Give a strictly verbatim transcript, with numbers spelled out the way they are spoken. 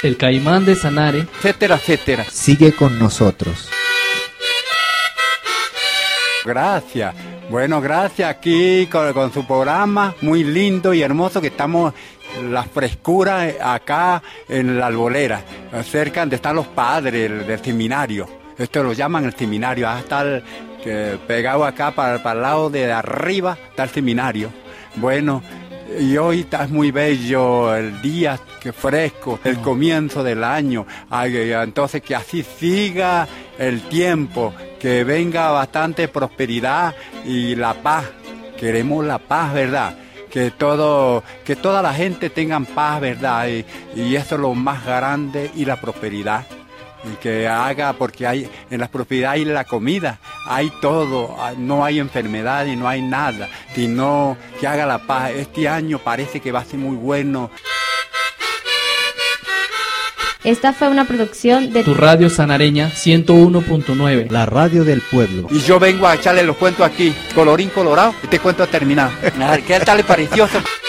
el Caimán de Sanare, etcétera, etcétera. Sigue con nosotros. Gracias. Bueno, gracias aquí con, con su programa muy lindo y hermoso que estamos, la frescura acá en la Arbolera, cerca donde están los padres del, del seminario. Esto lo llaman el seminario, hasta el, que pegado acá para, para el lado de arriba está el seminario. Bueno, y hoy está muy bello el día, que fresco, el comienzo del año. Entonces que así siga el tiempo, que venga bastante prosperidad y la paz. Queremos la paz, ¿verdad? Que todo, que toda la gente tenga paz, ¿verdad? Y, y eso es lo más grande, y la prosperidad. Y que haga, porque hay en la prosperidad hay la comida, hay todo, no hay enfermedad y no hay nada, sino que haga la paz. Este año parece que va a ser muy bueno. Esta fue una producción de tu radio sanareña ciento uno punto nueve, la radio del pueblo. Y yo vengo a echarle los cuentos aquí, colorín colorado, este cuento ha terminado. A ver, ¿qué tal le pareció?